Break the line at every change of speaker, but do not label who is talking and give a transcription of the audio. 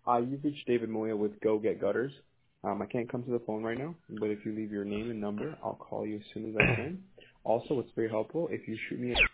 You've reached David Moya with Go Get Gutters. I can't come to the phone right now, but if you leave your name and number, I'll call you as soon as I can. Also, it's very helpful if you shoot me